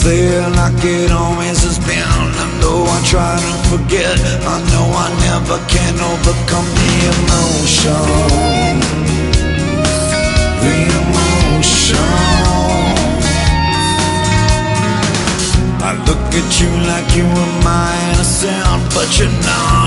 there like it always has been. I know I try to forget, I know I never can overcome the emotion. The emotion. I look at you like you were my innocent, but you're not.